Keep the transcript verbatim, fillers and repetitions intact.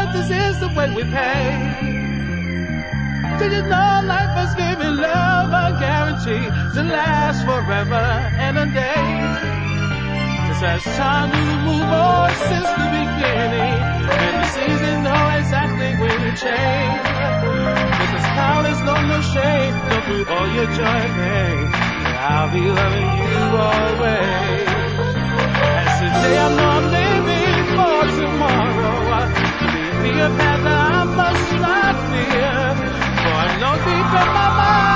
that this is the way we pay? Did you know life has given love a guarantee to last forever and a day? Just as time to move on since the beginning, and the season know exactly when to change. Because time is no no shame, go through all your joy and pain. I'll be loving you always. As today I know I'm living for tomorrow. Lead me a path that I must not fear. For I know deep in my mind